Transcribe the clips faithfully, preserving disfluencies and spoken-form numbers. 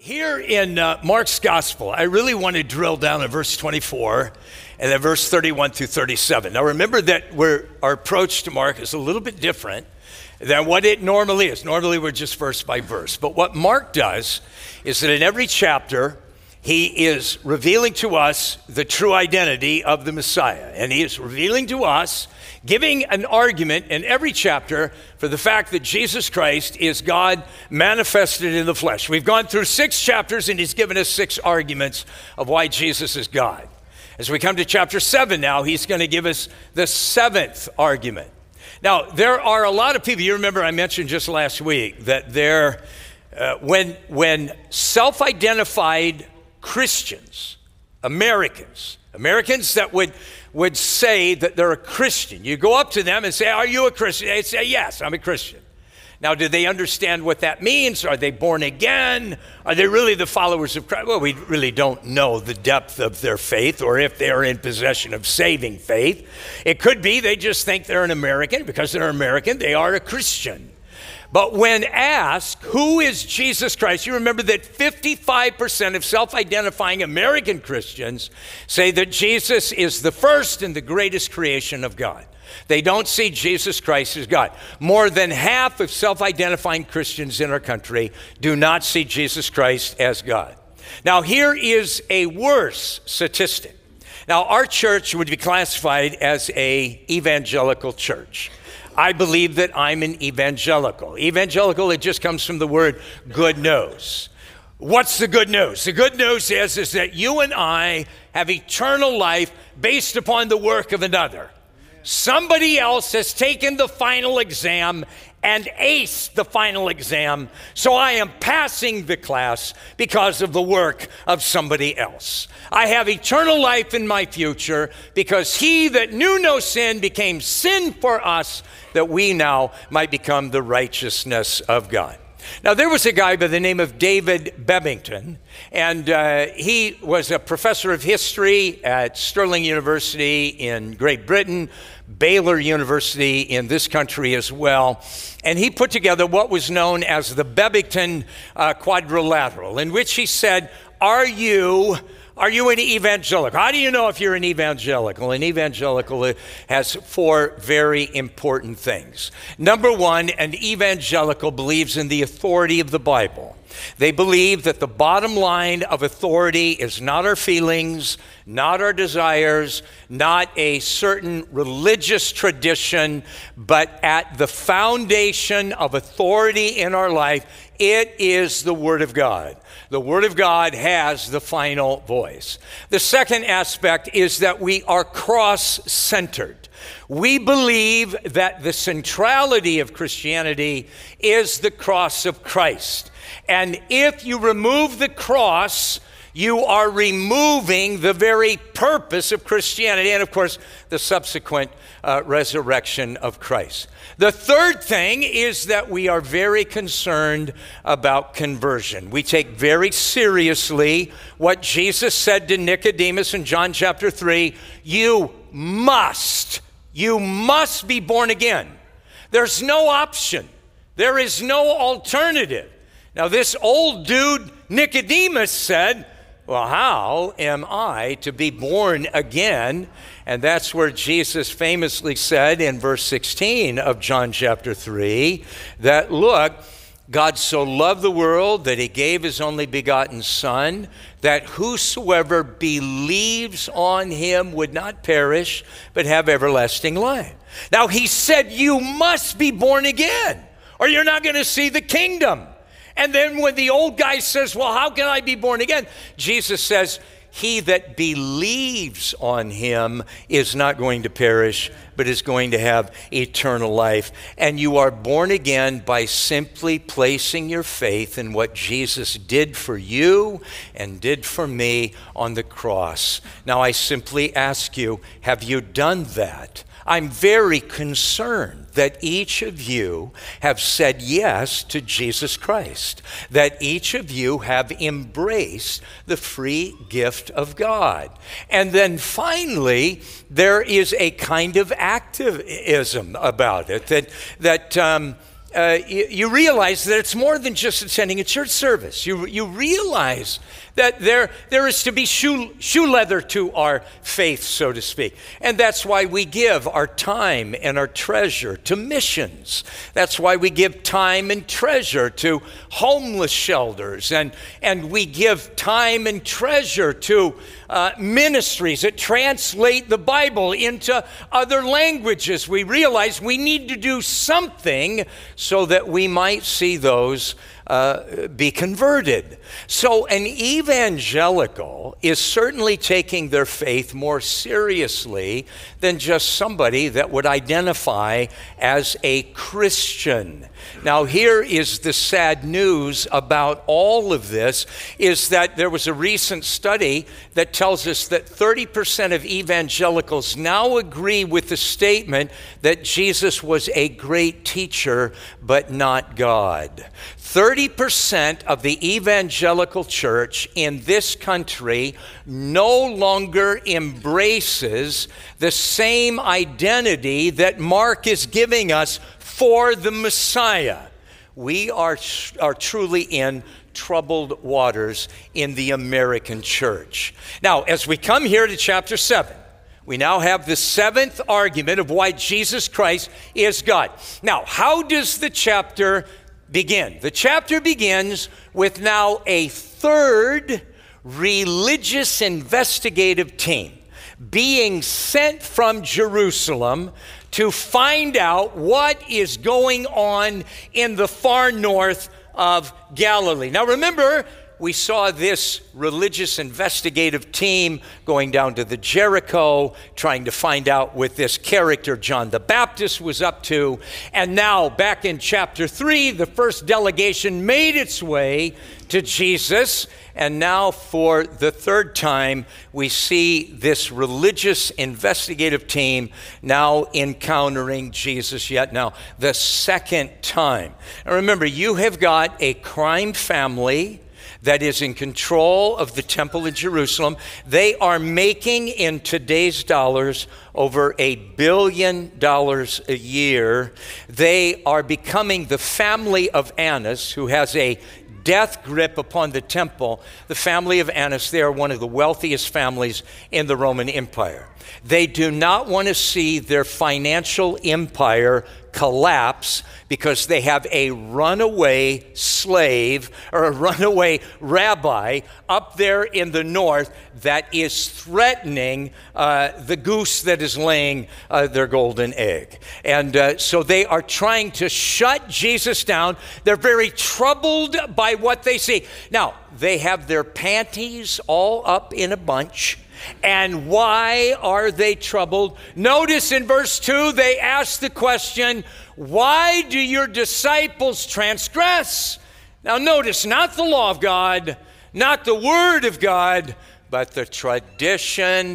Here in uh, Mark's gospel, I really want to drill down at verse twenty-four and then verse thirty-one through thirty-seven. Now remember that we're, our approach to Mark is a little bit different than what it normally is. Normally we're just verse by verse. But what Mark does is that in every chapter, he is revealing to us the true identity of the Messiah. And he is revealing to us, giving an argument in every chapter for the fact that Jesus Christ is God manifested in the flesh. We've gone through six chapters and he's given us six arguments of why Jesus is God. As we come to chapter seven now, he's going to give us the seventh argument. Now, there are a lot of people, you remember I mentioned just last week that there, uh, when, when self-identified Christians, Americans, Americans that would, would say that they're a Christian. You go up to them and say, are you a Christian? They say, yes, I'm a Christian. Now, do they understand what that means? Are they born again? Are they really the followers of Christ? Well, we really don't know the depth of their faith or if they are in possession of saving faith. It could be they just think they're an American. Because they're American, they are a Christian. But when asked, who is Jesus Christ? You remember that fifty-five percent of self-identifying American Christians say that Jesus is the first and the greatest creation of God. They don't see Jesus Christ as God. More than half of self-identifying Christians in our country do not see Jesus Christ as God. Now, here is a worse statistic. Now, our church would be classified as an evangelical church. I believe that I'm an evangelical. Evangelical, it just comes from the word good news. What's the good news? The good news is, is that you and I have eternal life based upon the work of another. Somebody else has taken the final exam and aced the final exam, so I am passing the class because of the work of somebody else. I have eternal life in my future because he that knew no sin became sin for us, that we now might become the righteousness of God. Now, there was a guy by the name of David Bebbington, and uh, he was a professor of history at Stirling University in Great Britain, Baylor University in this country as well. And he put together what was known as the Bebbington uh, Quadrilateral, in which he said, are you... Are you an evangelical? How do you know if you're an evangelical? An evangelical has four very important things. Number one, an evangelical believes in the authority of the Bible. They believe that the bottom line of authority is not our feelings, not our desires, not a certain religious tradition, but at the foundation of authority in our life, it is the Word of God. The Word of God has the final voice. The second aspect is that we are cross-centered. We believe that the centrality of Christianity is the cross of Christ. And if you remove the cross, you are removing the very purpose of Christianity and, of course, the subsequent uh, resurrection of Christ. The third thing is that we are very concerned about conversion. We take very seriously what Jesus said to Nicodemus in John chapter three. You must, you must be born again. There's no option. There is no alternative. Now, this old dude, Nicodemus, said, well, how am I to be born again? And that's where Jesus famously said in verse sixteen of John chapter three, that, look, God so loved the world that he gave his only begotten Son, that whosoever believes on him would not perish, but have everlasting life. Now, he said, you must be born again, or you're not going to see the kingdom. And then when the old guy says, well, how can I be born again? Jesus says, he that believes on him is not going to perish, but is going to have eternal life. And you are born again by simply placing your faith in what Jesus did for you and did for me on the cross. Now, I simply ask you, have you done that? I'm very concerned that each of you have said yes to Jesus Christ, that each of you have embraced the free gift of God. And then finally, there is a kind of activism about it, that, that um, uh, you, you realize that it's more than just attending a church service. You, you realize that there, there is to be shoe, shoe leather to our faith, so to speak. And that's why we give our time and our treasure to missions. That's why we give time and treasure to homeless shelters. And, and we give time and treasure to uh, ministries that translate the Bible into other languages. We realize we need to do something so that we might see those Uh, be converted. So an evangelical is certainly taking their faith more seriously than just somebody that would identify as a Christian. Now, here is the sad news about all of this, is that there was a recent study that tells us that thirty percent of evangelicals now agree with the statement that Jesus was a great teacher, but not God. thirty percent of the evangelical church in this country no longer embraces the same identity that Mark is giving us for the Messiah. We are, are truly in troubled waters in the American church. Now, as we come here to chapter seven, we now have the seventh argument of why Jesus Christ is God. Now, how does the chapter begin? The chapter begins with now a third religious investigative team being sent from Jerusalem to find out what is going on in the far north of Galilee. Now remember, we saw this religious investigative team going down to the Jericho, trying to find out what this character John the Baptist was up to. And now, back in chapter three, the first delegation made its way to Jesus. And now, for the third time, we see this religious investigative team now encountering Jesus yet now, the second time. And remember, you have got a crime family that is in control of the temple in Jerusalem. They are making, in today's dollars, over a billion dollars a year. They are becoming the family of Annas, who has a death grip upon the temple. The family of Annas, they are one of the wealthiest families in the Roman Empire. They do not want to see their financial empire collapse because they have a runaway slave or a runaway rabbi up there in the north that is threatening uh, the goose that is laying uh, their golden egg. And uh, so they are trying to shut Jesus down. They're very troubled by what they see. Now, they have their panties all up in a bunch. And why are they troubled? Notice in verse two, they ask the question, why do your disciples transgress? Now notice, not the law of God, not the word of God, but the tradition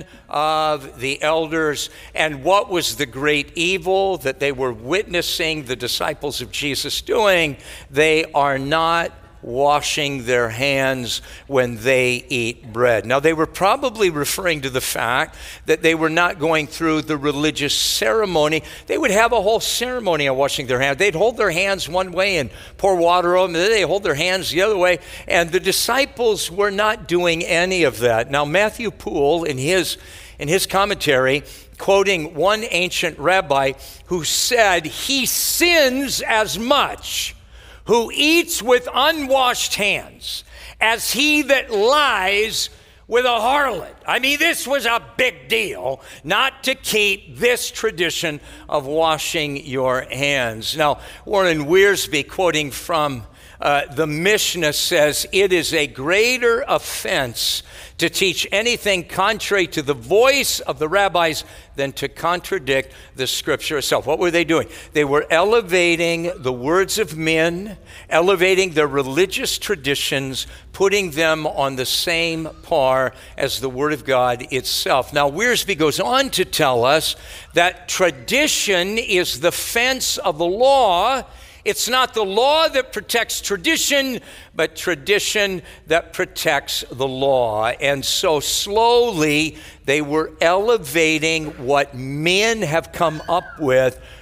of the elders. And what was the great evil that they were witnessing the disciples of Jesus doing? They are not washing their hands when they eat bread. Now, they were probably referring to the fact that they were not going through the religious ceremony. They would have a whole ceremony on washing their hands. They'd hold their hands one way and pour water on them, and then they hold their hands the other way. And the disciples were not doing any of that. Now, Matthew Poole, in his, in his commentary, quoting one ancient rabbi who said, he sins as much who eats with unwashed hands as he that lies with a harlot. I mean, this was a big deal not to keep this tradition of washing your hands. Now, Warren Wiersbe, quoting from uh, the Mishnah, says, it is a greater offense to teach anything contrary to the voice of the rabbis than to contradict the scripture itself. What were they doing? They were elevating the words of men, elevating their religious traditions, putting them on the same par as the word of God itself. Now, Wiersbe goes on to tell us that tradition is the fence of the law. It's not the law that protects tradition, but tradition that protects the law. And so slowly they were elevating what men have come up with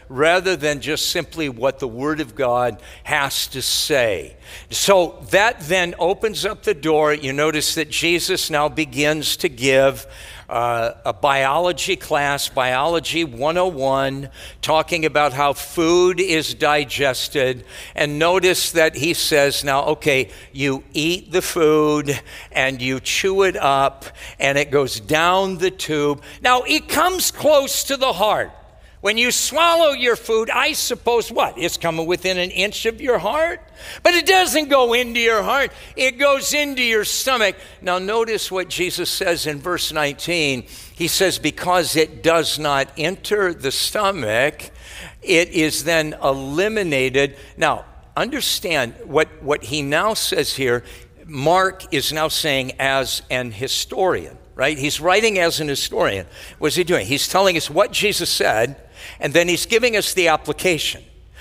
rather than just simply what the Word of God has to say. So that then opens up the door. You notice that Jesus now begins to give Uh, a biology class, Biology one oh one, talking about how food is digested. And notice that he says now, okay, you eat the food and you chew it up and it goes down the tube. Now, it comes close to the heart. When you swallow your food, I suppose what? It's coming within an inch of your heart? But it doesn't go into your heart. It goes into your stomach. Now notice what Jesus says in verse nineteen. He says, because it does not enter the stomach, it is then eliminated. Now, understand what, what he now says here. Mark is now saying as an historian, right? He's writing as an historian. What's he doing? He's telling us what Jesus said, and then he's giving us the application.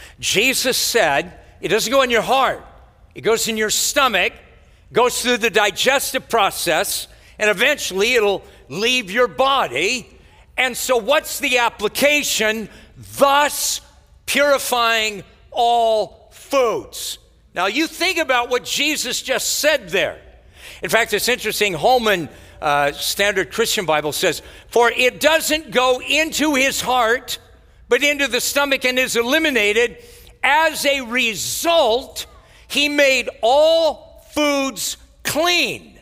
Jesus said, it doesn't go in your heart. It goes in your stomach, goes through the digestive process, and eventually it'll leave your body. And so what's the application? Thus purifying all foods. Now you think about what Jesus just said there. In fact, it's interesting, Holman uh, Standard Christian Bible says, for it doesn't go into his heart, but into the stomach and is eliminated. As a result, he made all foods clean.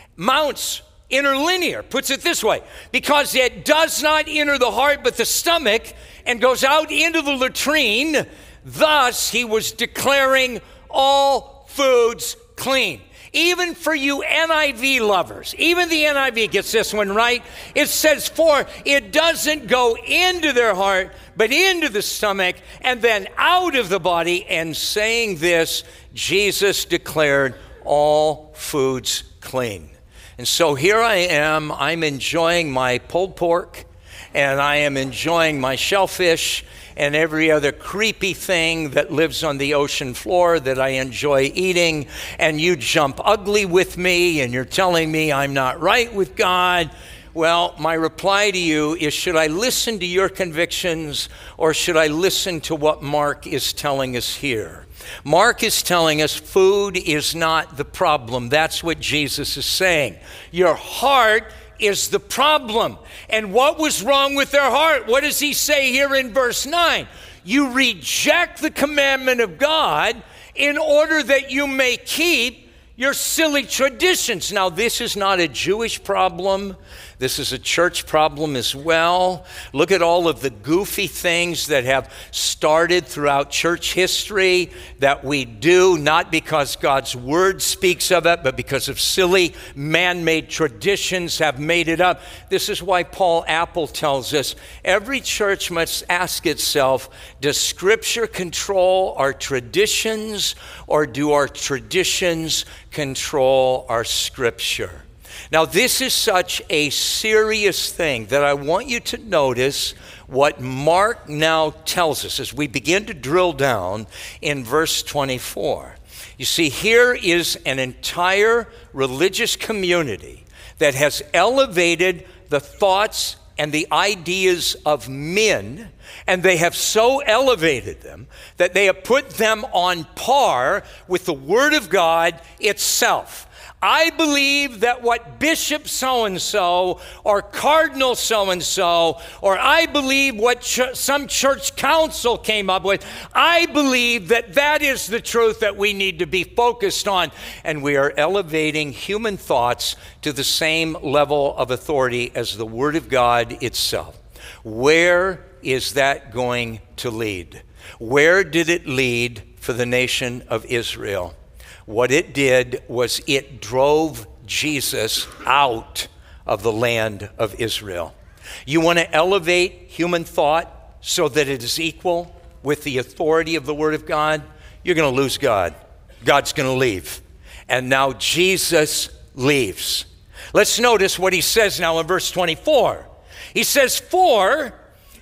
Mounts Interlinear puts it this way, because it does not enter the heart but the stomach and goes out into the latrine, thus he was declaring all foods clean. Even for you N I V lovers, even the N I V gets this one right. It says, for it doesn't go into their heart, but into the stomach and then out of the body. And saying this, Jesus declared all foods clean. And so here I am, I'm enjoying my pulled pork, and I am enjoying my shellfish, and every other creepy thing that lives on the ocean floor that I enjoy eating, and you jump ugly with me, and you're telling me I'm not right with God. Well, my reply to you is, should I listen to your convictions, or should I listen to what Mark is telling us here? Mark is telling us food is not the problem. That's what Jesus is saying. Your heart is the problem. And what was wrong with their heart? What does he say here in verse nine? You reject the commandment of God in order that you may keep your silly traditions. Now, this is not a Jewish problem. This is a church problem as well. Look at all of the goofy things that have started throughout church history that we do, not because God's word speaks of it, but because of silly man-made traditions have made it up. This is why Paul Apple tells us every church must ask itself, does Scripture control our traditions, or do our traditions control our Scripture? Now, this is such a serious thing that I want you to notice what Mark now tells us as we begin to drill down in verse twenty-four. You see, here is an entire religious community that has elevated the thoughts and the ideas of men, and they have so elevated them that they have put them on par with the Word of God itself. I believe that what Bishop so-and-so or Cardinal so-and-so, or I believe what ch- some church council came up with, I believe that that is the truth that we need to be focused on. And we are elevating human thoughts to the same level of authority as the Word of God itself. Where is that going to lead? Where did it lead for the nation of Israel? What it did was it drove Jesus out of the land of Israel. You want to elevate human thought so that it is equal with the authority of the Word of God? You're going to lose God. God's going to leave. And now Jesus leaves. Let's notice what he says now in verse twenty-four. He says, for,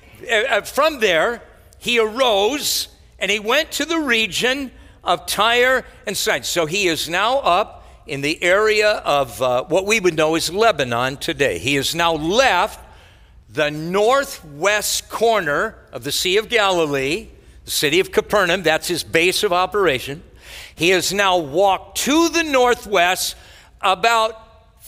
uh, from there, he arose and he went to the region of Tyre and Sidon. So he is now up in the area of uh, what we would know as Lebanon today. He has now left the northwest corner of the Sea of Galilee, the city of Capernaum. That's his base of operation. He has now walked to the northwest about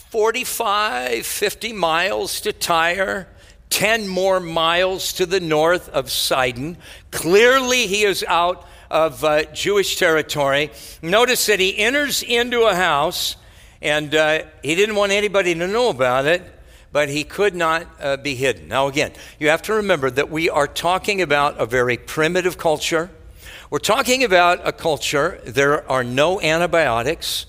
forty-five, fifty miles to Tyre, ten more miles to the north of Sidon. Clearly, he is out of uh, Jewish territory. Notice that he enters into a house, and uh, he didn't want anybody to know about it, but he could not uh, be hidden. Now, again, you have to remember that we are talking about a very primitive culture. We're talking about a culture, there are no antibiotics,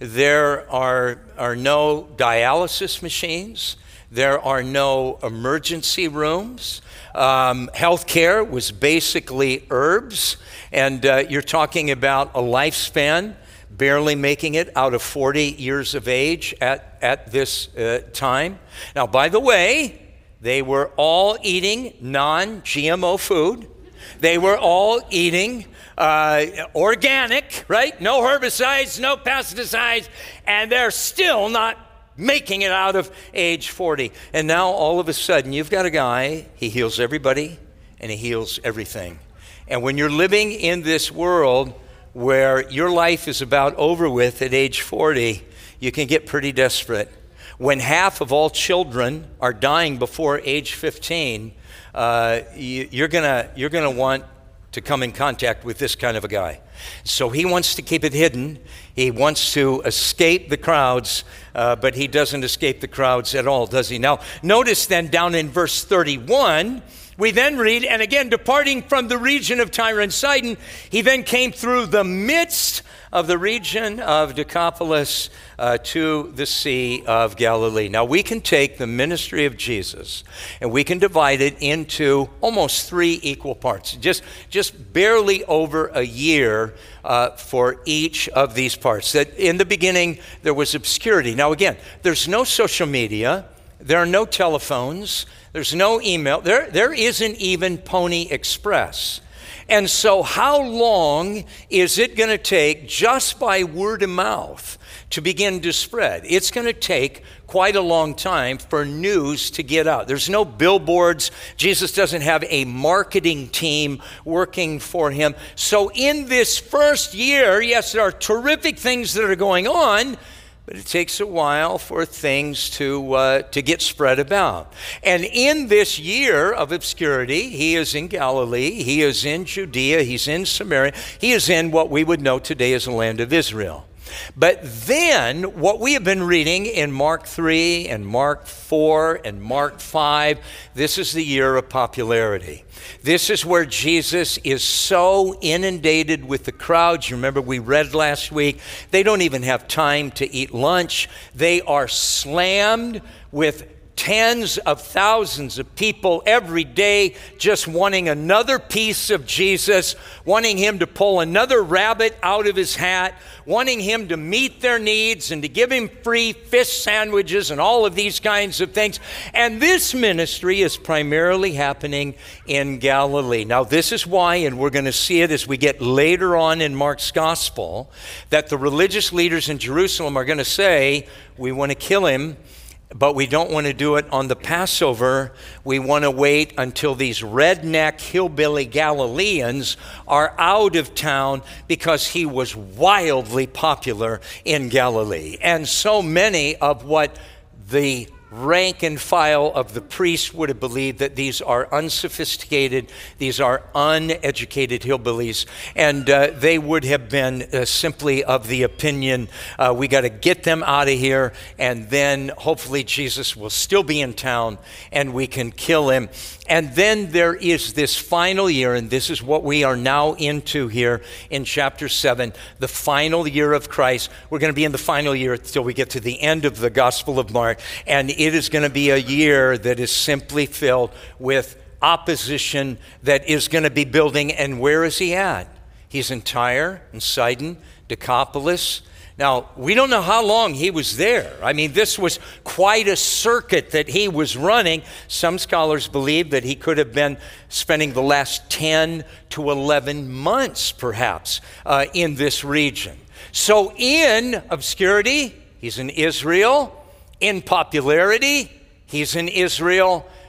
there are, are no dialysis machines, there are no emergency rooms. Um, healthcare was basically herbs, and uh, you're talking about a lifespan barely making it out of forty years of age at, at this uh, time. Now, by the way, they were all eating non-G M O food. They were all eating uh, organic, right? No herbicides, no pesticides, and they're still not making it out of age forty. And now all of a sudden you've got a guy, he heals everybody and he heals everything. And when you're living in this world where your life is about over with at age forty, you can get pretty desperate. When half of all children are dying before age fifteen, uh, you, you're gonna, you're gonna want to come in contact with this kind of a guy. So he wants to keep it hidden. He wants to escape the crowds, uh, but he doesn't escape the crowds at all, does he? Now, notice then down in verse thirty-one, we then read, and again, departing from the region of Tyre and Sidon, he then came through the midst of the region of Decapolis uh, to the Sea of Galilee. Now, we can take the ministry of Jesus and we can divide it into almost three equal parts, just, just barely over a year uh, for each of these parts. That in the beginning, there was obscurity. Now, again, there's no social media, there are no telephones, there's no email, there, there isn't even Pony Express. And so how long is it going to take just by word of mouth to begin to spread? It's going to take quite a long time for news to get out. There's no billboards. Jesus doesn't have a marketing team working for him. So in this first year, yes, there are terrific things that are going on, but it takes a while for things to uh, to get spread about. And in this year of obscurity, he is in Galilee, he is in Judea, he's in Samaria, he is in what we would know today as the land of Israel. But then what we have been reading in Mark three and Mark four and Mark five, this is the year of popularity. This is where Jesus is so inundated with the crowds. You remember we read last week, they don't even have time to eat lunch. They are slammed with tens of thousands of people every day just wanting another piece of Jesus, wanting him to pull another rabbit out of his hat, wanting him to meet their needs and to give him free fish sandwiches and all of these kinds of things. And this ministry is primarily happening in Galilee. Now, this is why, and we're going to see it as we get later on in Mark's gospel, that the religious leaders in Jerusalem are going to say, we want to kill him, but we don't want to do it on the Passover. We want to wait until these redneck hillbilly Galileans are out of town because he was wildly popular in Galilee. And so many of what the rank and file of the priests would have believed that these are unsophisticated, these are uneducated hillbillies, and uh, they would have been uh, simply of the opinion, uh, we got to get them out of here, and then hopefully Jesus will still be in town and we can kill him. And then there is this final year, and this is what we are now into here in chapter seven, the final year of Christ. We're going to be in the final year until we get to the end of the Gospel of Mark, and it is going to be a year that is simply filled with opposition that is going to be building. And where is he at? He's in Tyre and Sidon, Decapolis. Now, we don't know how long he was there. I mean, this was quite a circuit that he was running. Some scholars believe that he could have been spending the last ten to eleven months, perhaps, uh, in this region. So in obscurity, he's in Israel. In popularity, he's in Israel.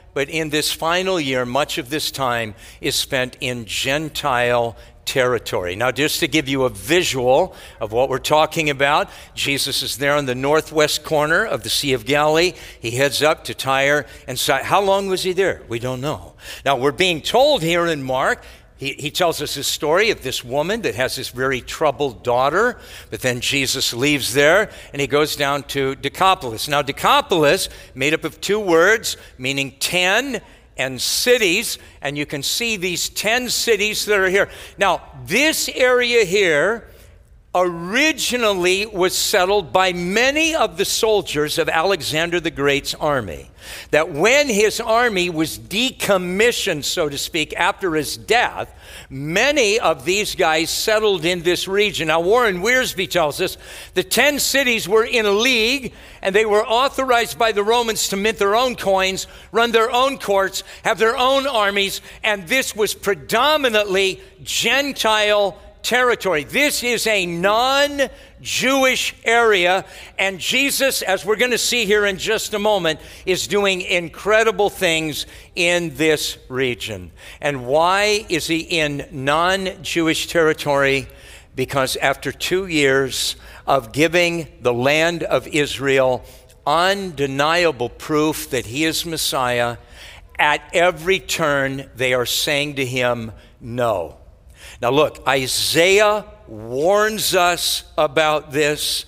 but in this final year, much of this time is spent in Gentile territory. Now, just to give you a visual of what we're talking about, Jesus is there in the northwest corner of the Sea of Galilee. He heads up to Tyre and Sidon. How long was he there? We don't know. Now, we're being told here in Mark, he, he tells us this story of this woman that has this very troubled daughter, but then Jesus leaves there and he goes down to Decapolis. Now, Decapolis, made up of two words, meaning ten, and cities, and you can see these ten cities that are here. Now, this area here originally was settled by many of the soldiers of Alexander the Great's army. That when his army was decommissioned, so to speak, after his death, many of these guys settled in this region. Now, Warren Wiersbe tells us the ten cities were in a league, and they were authorized by the Romans to mint their own coins, run their own courts, have their own armies, and this was predominantly Gentile territory. This is a non-Jewish area, and Jesus, as we're going to see here in just a moment, is doing incredible things in this region. And why is he in non-Jewish territory? Because after two years of giving the land of Israel undeniable proof that he is Messiah, at every turn they are saying to him, no. Now look, Isaiah warns us about this.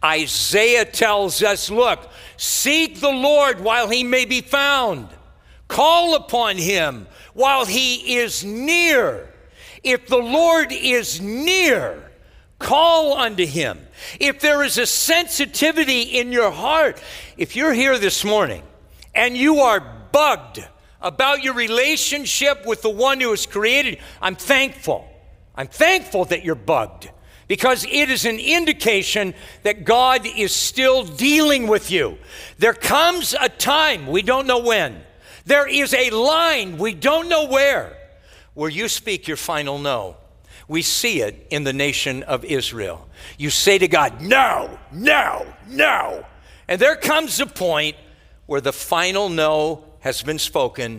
Isaiah tells us, look, seek the Lord while he may be found. Call upon him while he is near. If the Lord is near, call unto him. If there is a sensitivity in your heart, if you're here this morning and you are bugged about your relationship with the one who has created you, I'm thankful. I'm thankful that you're bugged, because it is an indication that God is still dealing with you. There comes a time, we don't know when, there is a line, we don't know where, where you speak your final no. We see it in the nation of Israel. You say to God, no, no, no. And there comes a point where the final no has been spoken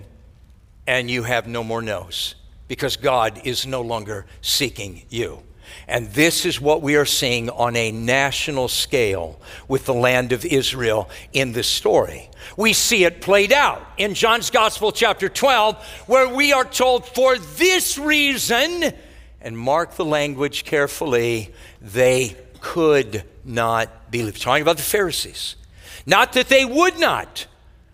and you have no more no's, because God is no longer seeking you. And this is what we are seeing on a national scale with the land of Israel in this story. We see it played out in John's Gospel, chapter twelve, where we are told, for this reason, and mark the language carefully, they could not believe. Talking about the Pharisees. Not that they would not.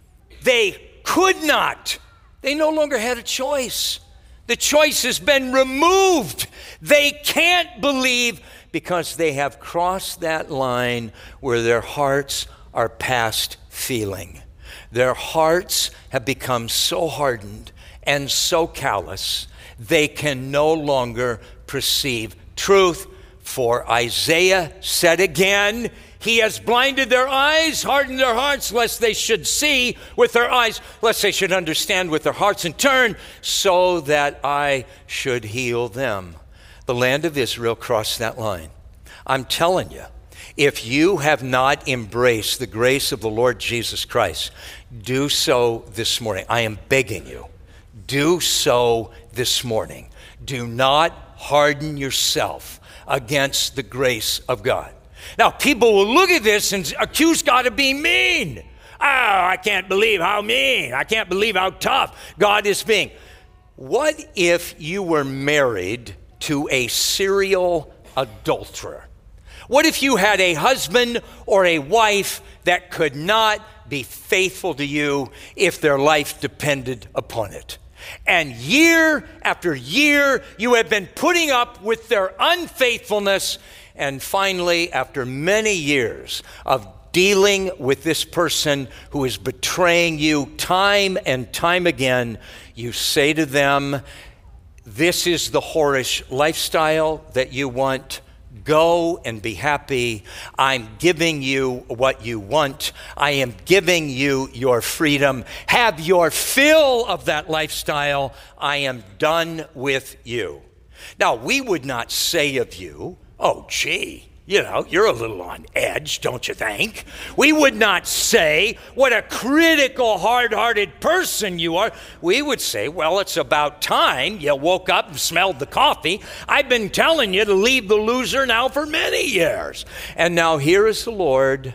They could not. They no longer had a choice. The choice has been removed. They can't believe because they have crossed that line where their hearts are past feeling. Their hearts have become so hardened and so callous, they can no longer perceive truth. For Isaiah said again, he has blinded their eyes, hardened their hearts, lest they should see with their eyes, lest they should understand with their hearts and turn, so that I should heal them. The land of Israel crossed that line. I'm telling you, if you have not embraced the grace of the Lord Jesus Christ, do so this morning. I am begging you, do so this morning. Do not harden yourself against the grace of God. Now, people will look at this and accuse God of being mean. Oh, I can't believe how mean. I can't believe how tough God is being. What if you were married to a serial adulterer? What if you had a husband or a wife that could not be faithful to you if their life depended upon it? And year after year, you have been putting up with their unfaithfulness. And finally, after many years of dealing with this person who is betraying you time and time again, you say to them, this is the whorish lifestyle that you want. Go and be happy. I'm giving you what you want. I am giving you your freedom. Have your fill of that lifestyle. I am done with you. Now, we would not say of you, oh, gee, You know, you're a little on edge, don't you think? We would not say, what a critical, hard-hearted person you are. We would say, well, it's about time you woke up and smelled the coffee. I've been telling you to leave the loser now for many years. And now here is the Lord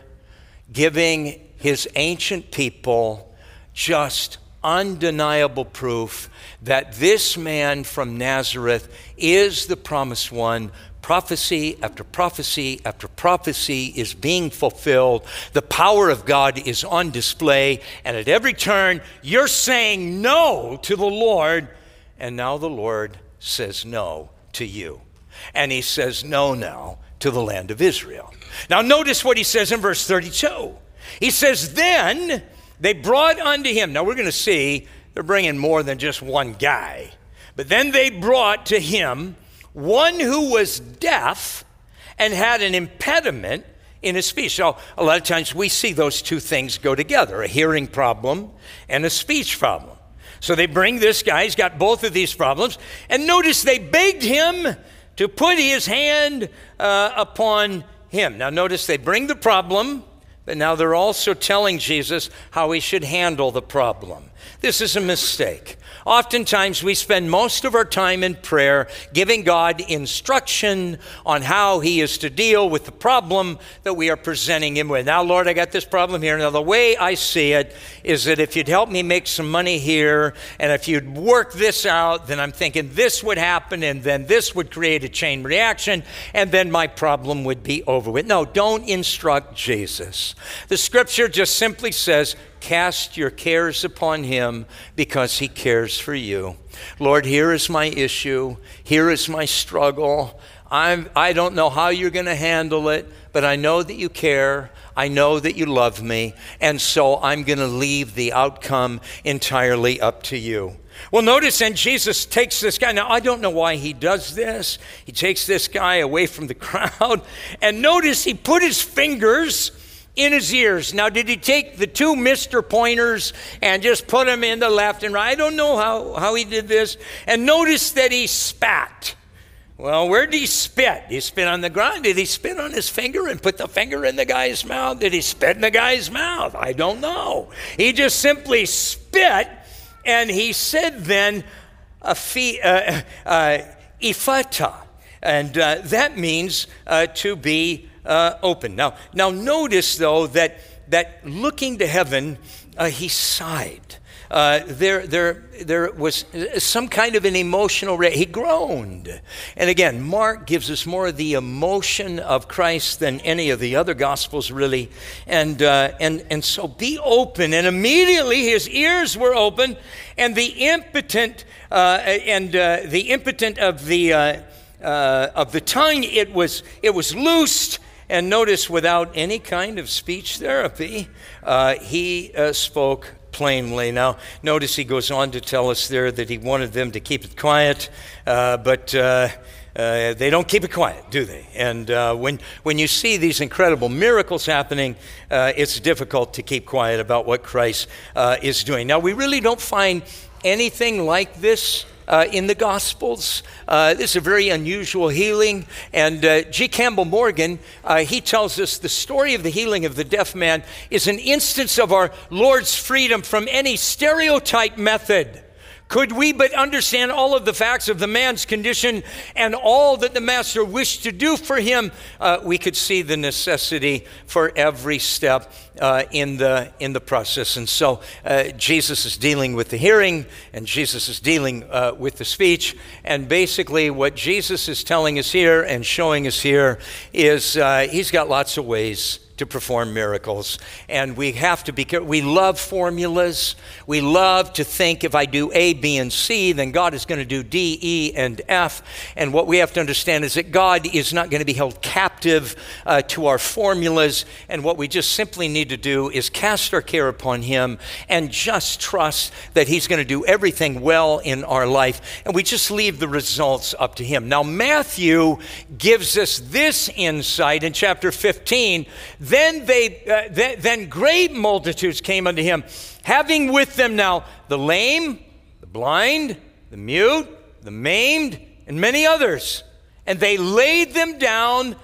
giving his ancient people just undeniable proof that this man from Nazareth is the promised one. Prophecy after prophecy after prophecy is being fulfilled. The power of God is on display. And at every turn, you're saying no to the Lord. And now the Lord says no to you. And he says no now to the land of Israel. Now notice what he says in verse thirty-two. He says, then they brought unto him. Now we're going to see they're bringing more than just one guy. But then they brought to him one who was deaf and had an impediment in his speech. So a lot of times we see those two things go together, a hearing problem and a speech problem. So they bring this guy, he's got both of these problems. And notice they begged him to put his hand uh, upon him. Now notice they bring the problem, but now they're also telling Jesus how he should handle the problem. This is a mistake. Oftentimes we spend most of our time in prayer giving God instruction on how he is to deal with the problem that we are presenting him with. Now, Lord, I got this problem here. Now, the way I see it is that if you'd help me make some money here, and if you'd work this out, then I'm thinking this would happen, and then this would create a chain reaction, and then my problem would be over with. No, don't instruct Jesus. The scripture just simply says, cast your cares upon him because he cares for you. Lord, here is my issue. Here is my struggle. I'm, I don't know how you're going to handle it, but I know that you care. I know that you love me. And so I'm going to leave the outcome entirely up to you. Well, notice, and Jesus takes this guy. Now, I don't know why he does this. He takes this guy away from the crowd. And notice he put his fingers in his ears. Now, did he take the two Mister Pointers and just put them in the left and right? I don't know how, how he did this. And notice that he spat. Well, where did he spit? Did he spit on the ground? Did he spit on his finger and put the finger in the guy's mouth? Did he spit in the guy's mouth? I don't know. He just simply spit, and he said then, uh, uh, uh, ephata. And uh, that means uh, to be Uh, open. Now, now notice though that that looking to heaven, uh, he sighed. Uh, there, there, there was some kind of an emotional. Re- he groaned, and again, Mark gives us more of the emotion of Christ than any of the other Gospels, really. And uh, and and so, be open. And immediately, his ears were open, and the impotent uh, and uh, the impotent of the uh, uh, of the tongue, it was it was loosed. And notice, without any kind of speech therapy, uh, he uh, spoke plainly. Now, notice he goes on to tell us there that he wanted them to keep it quiet, uh, but uh, uh, they don't keep it quiet, do they? And uh, when when you see these incredible miracles happening, uh, it's difficult to keep quiet about what Christ uh, is doing. Now, we really don't find anything like this Uh, in the Gospels. Uh, this is a very unusual healing. And uh, G. Campbell Morgan, uh, he tells us the story of the healing of the deaf man is an instance of our Lord's freedom from any stereotype method. Could we but understand all of the facts of the man's condition and all that the master wished to do for him, uh, we could see the necessity for every step uh, in the in the process. And so uh, Jesus is dealing with the hearing, and Jesus is dealing uh, with the speech. And basically what Jesus is telling us here and showing us here is uh, he's got lots of ways to perform miracles. And we have to be careful. We love formulas. We love to think if I do A, B, and C, then God is going to do D, E, and F. And what we have to understand is that God is not going to be held captive uh, to our formulas. And what we just simply need to do is cast our care upon him and just trust that he's going to do everything well in our life. And we just leave the results up to him. Now, Matthew gives us this insight in chapter fifteen. Then they, uh, th- then great multitudes came unto him, having with them now the lame, the blind, the mute, the maimed, and many others. And they laid them down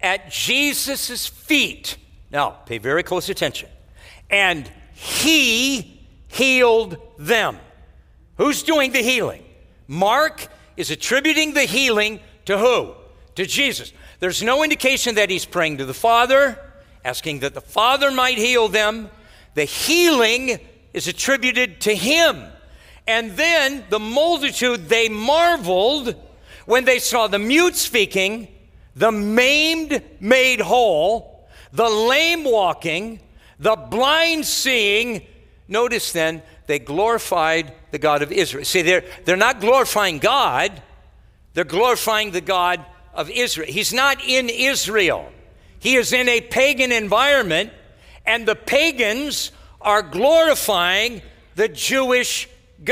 at Jesus' feet. Now, pay very close attention. And he healed them. Who's doing the healing? Mark is attributing the healing to who? To Jesus. There's no indication that he's praying to the Father, asking that the Father might heal them. The healing is attributed to him. And then the multitude, they marveled when they saw the mute speaking, the maimed made whole, the lame walking, the blind seeing. Notice then, they glorified the God of Israel. See, they're, they're not glorifying God, they're glorifying the God of Israel. He's not in Israel. He is in a pagan environment, and the pagans are glorifying the Jewish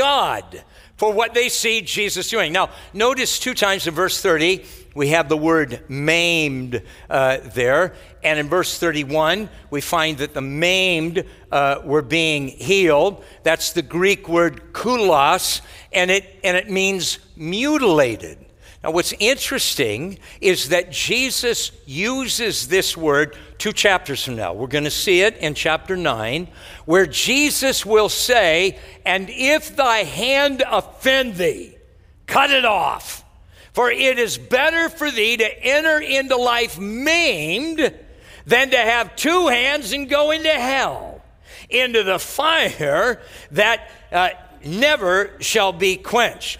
God for what they see Jesus doing. Now, notice two times in verse thirty, we have the word maimed uh, there. And in verse thirty-one, we find that the maimed uh, were being healed. That's the Greek word koulos, and it, and it means mutilated. Now, what's interesting is that Jesus uses this word two chapters from now. We're going to see it in chapter nine, where Jesus will say, "And if thy hand offend thee, cut it off. For it is better for thee to enter into life maimed than to have two hands and go into hell, into the fire that uh, never shall be quenched."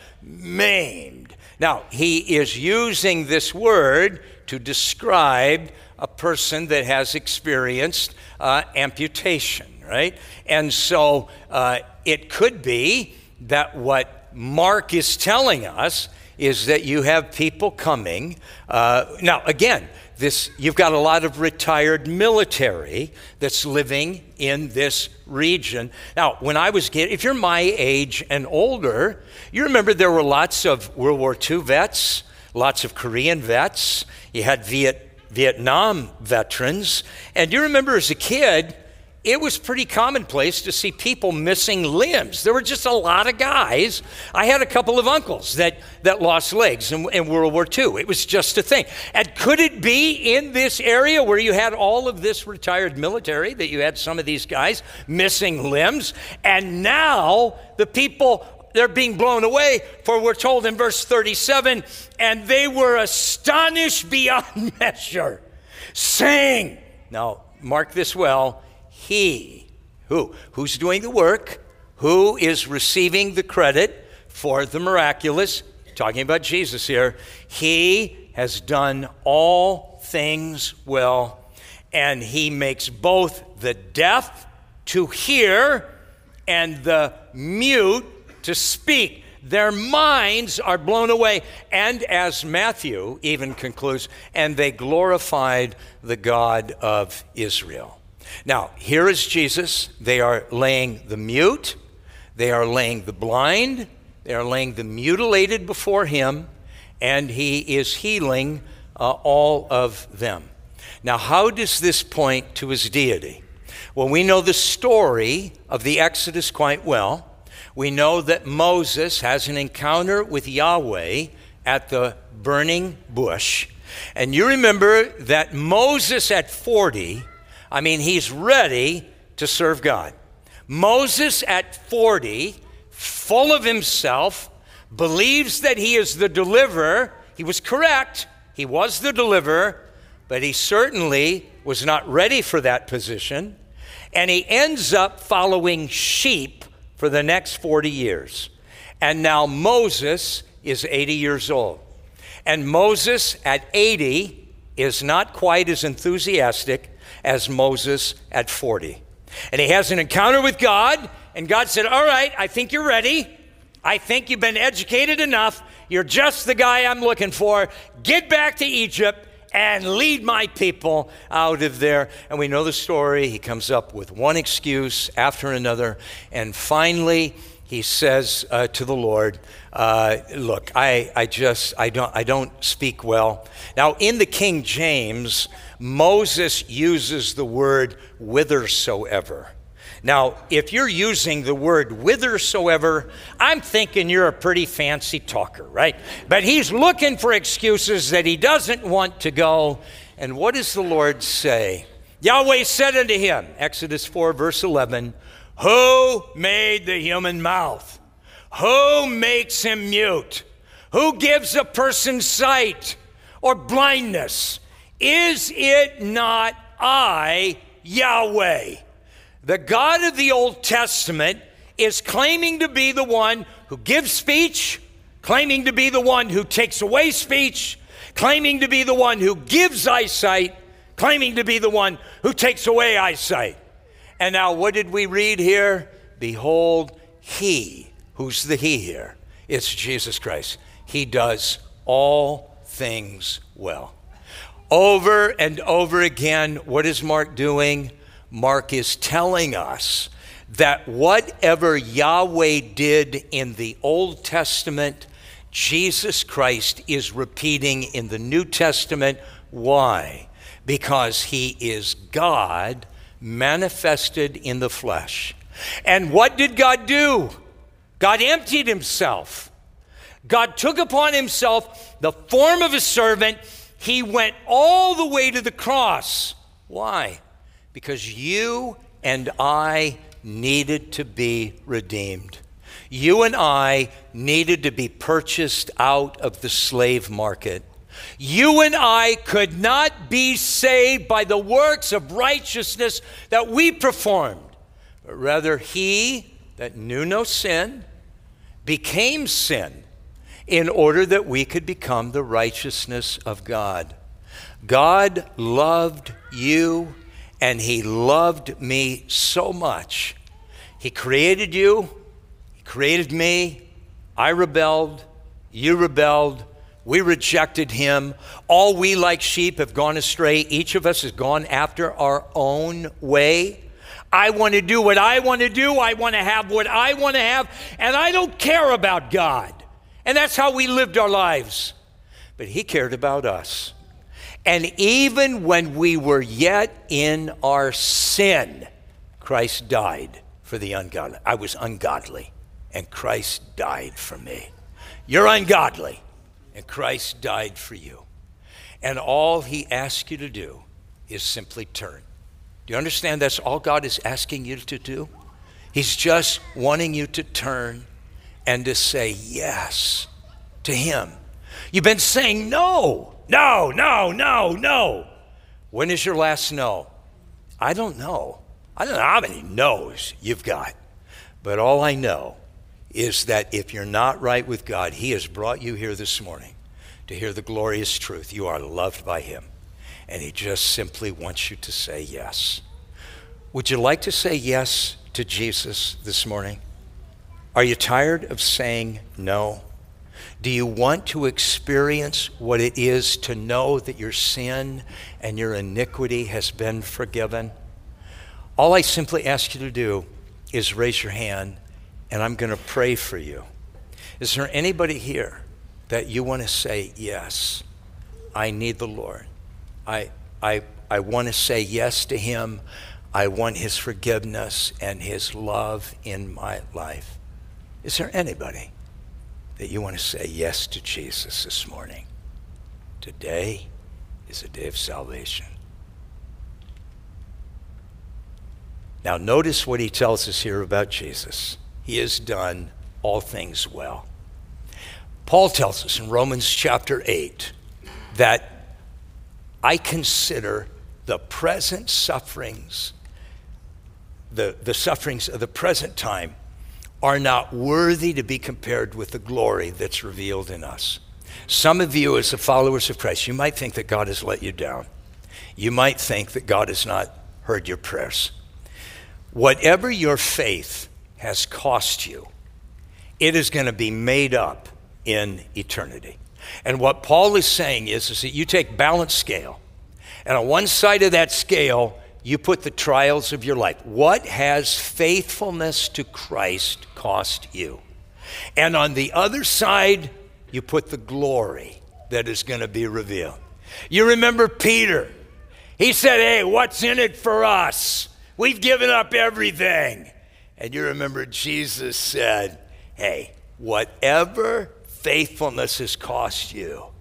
Maimed. Now, he is using this word to describe a person that has experienced uh, amputation, right? And so uh, it could be that what Mark is telling us is that you have people coming. Uh, now, again, this you've got a lot of retired military that's living in this region. Now, when I was getting, if you're my age and older, you remember there were lots of World War Two vets, lots of Korean vets. You had Viet, Vietnam veterans. And you remember as a kid, it was pretty commonplace to see people missing limbs. There were just a lot of guys. I had a couple of uncles that, that lost legs in, in World War Two. It was just a thing. And could it be in this area where you had all of this retired military that you had some of these guys missing limbs? And now the people, they're being blown away, for we're told in verse thirty-seven, and they were astonished beyond measure, saying, now mark this well, he, who? Who's doing the work? Who is receiving the credit for the miraculous? Talking about Jesus here. He has done all things well, and he makes both the deaf to hear and the mute to speak. Their minds are blown away. And as Matthew even concludes, and they glorified the God of Israel. Now, here is Jesus. They are laying the mute, they are laying the blind, they are laying the mutilated before him, and he is healing uh, all of them. Now, how does this point to his deity? Well, we know the story of the Exodus quite well. We know that Moses has an encounter with Yahweh at the burning bush. And you remember that Moses at forty, I mean, he's ready to serve God. Moses at forty, full of himself, believes that he is the deliverer. He was correct. He was the deliverer, but he certainly was not ready for that position. And he ends up following sheep for the next forty years. And now Moses is eighty years old. And Moses at eighty is not quite as enthusiastic as Moses at forty. And he has an encounter with God, and God said, all right, I think you're ready. I think you've been educated enough. You're just the guy I'm looking for. Get back to Egypt and lead my people out of there. And we know the story. He comes up with one excuse after another, and finally he says uh, to the Lord, uh, look, I, I just, I don't, I don't speak well. Now, in the King James, Moses uses the word whithersoever. Now, if you're using the word whithersoever, I'm thinking you're a pretty fancy talker, right? But he's looking for excuses that he doesn't want to go. And what does the Lord say? Yahweh said unto him, Exodus four, verse eleven, who made the human mouth? Who makes him mute? Who gives a person sight or blindness? Is it not I, Yahweh? The God of the Old Testament is claiming to be the one who gives speech, claiming to be the one who takes away speech, claiming to be the one who gives eyesight, claiming to be the one who takes away eyesight. And now what did we read here? Behold, he, who's the he here? It's Jesus Christ. He does all things well. Over and over again, what is Mark doing? Mark is telling us that whatever Yahweh did in the Old Testament, Jesus Christ is repeating in the New Testament. Why? Because he is God manifested in the flesh. And what did God do? God emptied himself. God took upon himself the form of a servant. He went all the way to the cross. Why? Because you and I needed to be redeemed. You and I needed to be purchased out of the slave market. You and I could not be saved by the works of righteousness that we performed, but rather he that knew no sin became sin in order that we could become the righteousness of God. God loved you, and he loved me so much. He created you, he created me. I rebelled, you rebelled, we rejected him. All we like sheep have gone astray. Each of us has gone after our own way. I want to do what I want to do. I want to have what I want to have, and I don't care about God. And that's how we lived our lives. But he cared about us. And even when we were yet in our sin, Christ died for the ungodly. I was ungodly, and Christ died for me. You're ungodly, and Christ died for you. And all he asks you to do is simply turn. Do you understand that's all God is asking you to do? He's just wanting you to turn and to say yes to him. You've been saying no, no, no, no, no. When is your last no? I don't know. I don't know how many no's you've got. But all I know is that if you're not right with God, he has brought you here this morning to hear the glorious truth. You are loved by him. And he just simply wants you to say yes. Would you like to say yes to Jesus this morning? Are you tired of saying no? Do you want to experience what it is to know that your sin and your iniquity has been forgiven? All I simply ask you to do is raise your hand, and I'm going to pray for you. Is there anybody here that you want to say, yes, I need the Lord? I, I, I want to say yes to him. I want his forgiveness and his love in my life. Is there anybody that you want to say yes to Jesus this morning? Today is a day of salvation. Now notice what he tells us here about Jesus. He has done all things well. Paul tells us in Romans chapter eight that I consider the present sufferings, the, the sufferings of the present time are not worthy to be compared with the glory that's revealed in us. Some of you as the followers of Christ, you might think that God has let you down. You might think that God has not heard your prayers. Whatever your faith has cost you, it is going to be made up in eternity. And what Paul is saying is, is that you take balance scale, and on one side of that scale, you put the trials of your life. What has faithfulness to Christ cost you? And on the other side, you put the glory that is going to be revealed. You remember Peter. He said, hey, what's in it for us? We've given up everything. And you remember Jesus said, hey, whatever faithfulness has cost you,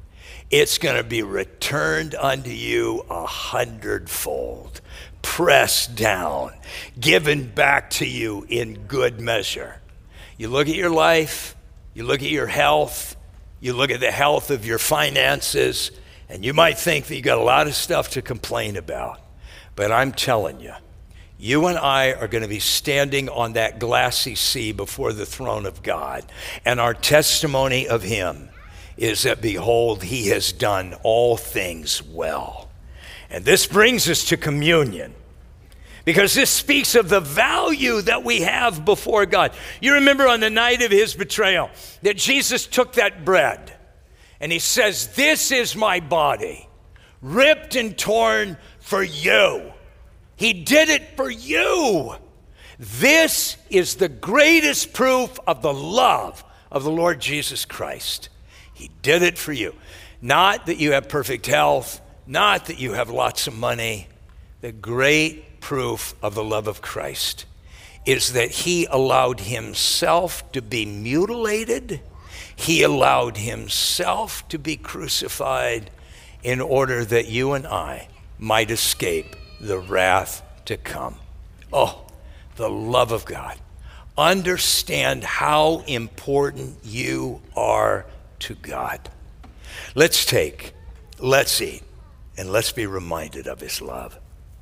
it's going to be returned unto you a hundredfold, pressed down, given back to you in good measure. You look at your life, you look at your health, you look at the health of your finances, and you might think that you got a lot of stuff to complain about. But I'm telling you, you and I are going to be standing on that glassy sea before the throne of God. And our testimony of him is that, behold, he has done all things well. And this brings us to communion, because this speaks of the value that we have before God. You remember on the night of his betrayal that Jesus took that bread and he says, "This is my body, ripped and torn for you." He did it for you. This is the greatest proof of the love of the Lord Jesus Christ. He did it for you. Not that you have perfect health, not that you have lots of money. The great proof of the love of Christ is that he allowed himself to be mutilated. He allowed himself to be crucified in order that you and I might escape the wrath to come. Oh, the love of God. Understand how important you are to God. Let's take, let's eat, and let's be reminded of his love.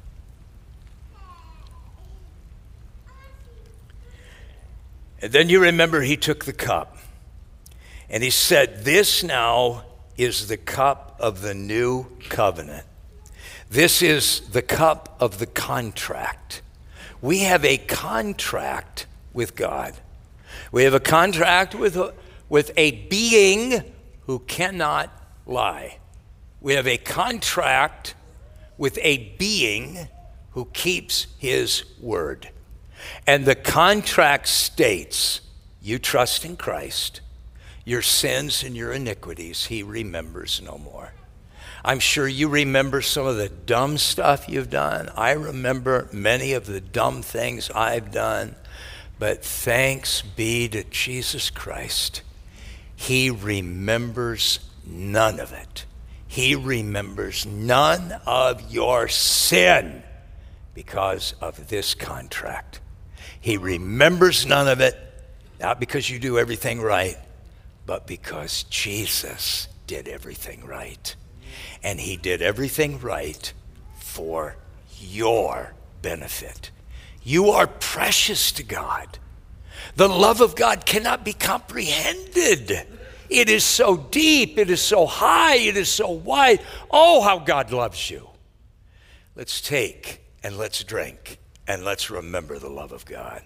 And then you remember he took the cup and he said, "This now is the cup of the new covenant. This is the cup of the contract." We have a contract with God. We have a contract with a, with a being who cannot lie. We have a contract with a being who keeps his word. And the contract states, you trust in Christ, your sins and your iniquities he remembers no more. I'm sure you remember some of the dumb stuff you've done. I remember many of the dumb things I've done. But thanks be to Jesus Christ. He remembers none of it. He remembers none of your sin because of this contract. He remembers none of it, not because you do everything right, but because Jesus did everything right. And he did everything right for your benefit. You are precious to God. The love of God cannot be comprehended. It is so deep, it is so high, it is so wide. Oh, how God loves you. Let's take and let's drink and let's remember the love of God.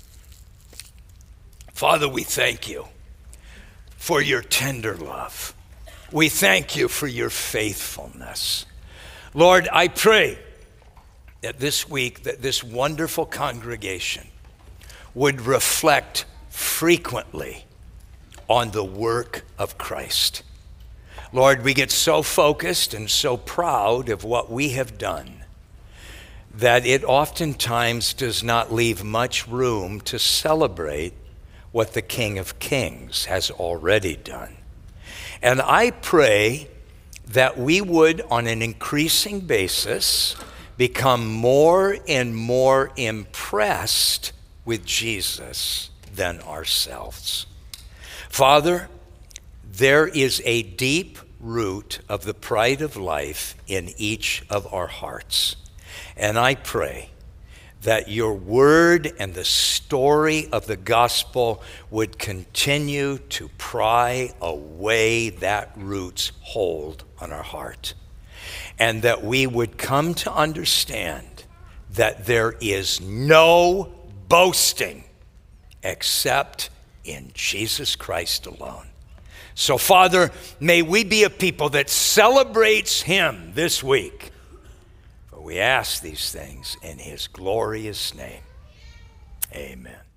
Father, we thank you for your tender love. We thank you for your faithfulness. Lord, I pray that this week, that this wonderful congregation would reflect frequently on the work of Christ. Lord, we get so focused and so proud of what we have done that it oftentimes does not leave much room to celebrate what the King of Kings has already done. And I pray that we would, on an increasing basis, become more and more impressed with Jesus than ourselves. Father, there is a deep root of the pride of life in each of our hearts. And I pray that your word and the story of the gospel would continue to pry away that root's hold on our heart. And that we would come to understand that there is no boasting except in Jesus Christ alone. So, Father, may we be a people that celebrates him this week. For we ask these things in his glorious name. Amen.